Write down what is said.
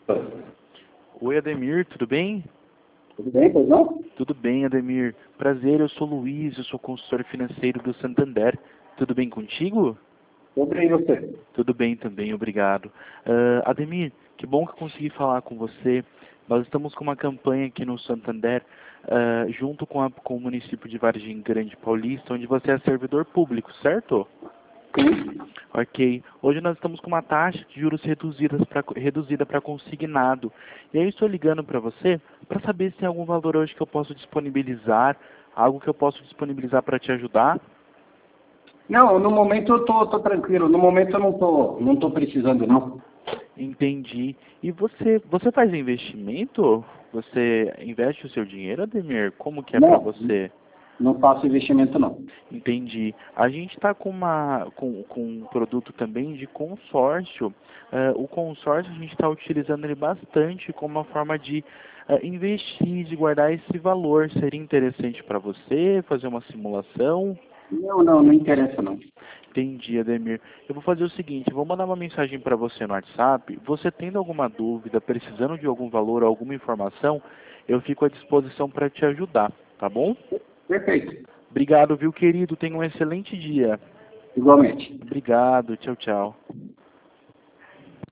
Oi, Ademir, tudo bem? Tudo bem, pois não? Tudo bem, Ademir. Prazer, eu sou Luiz, eu sou consultor financeiro do Santander. Tudo bem contigo? Tudo bem, e você? Tudo bem também, obrigado. Ademir, que bom que eu consegui falar com você. Nós estamos com uma campanha aqui no Santander, junto com o município de Vargem Grande Paulista, onde você é servidor público, certo? Sim. Ok. Hoje nós estamos com uma taxa de juros reduzida para consignado. E aí eu estou ligando para você para saber se tem algum valor hoje que eu posso disponibilizar, algo que eu posso disponibilizar para te ajudar. Não, no momento eu tô tranquilo. No momento eu não tô precisando, não. Entendi. E você faz investimento? Você investe o seu dinheiro, Ademir? Como que é para Não, você? não faço investimento, não. Entendi. A gente está com um produto também de consórcio. O consórcio a gente está utilizando ele bastante como uma forma de investir, de guardar esse valor. Seria interessante para você fazer uma simulação? Não interessa, não. Entendi, Ademir. Eu vou fazer o seguinte, eu vou mandar uma mensagem para você no WhatsApp. Você tendo alguma dúvida, precisando de algum valor, alguma informação, eu fico à disposição para te ajudar, tá bom? Perfeito. Obrigado, viu, querido? Tenha um excelente dia. Igualmente. Obrigado. Tchau, tchau.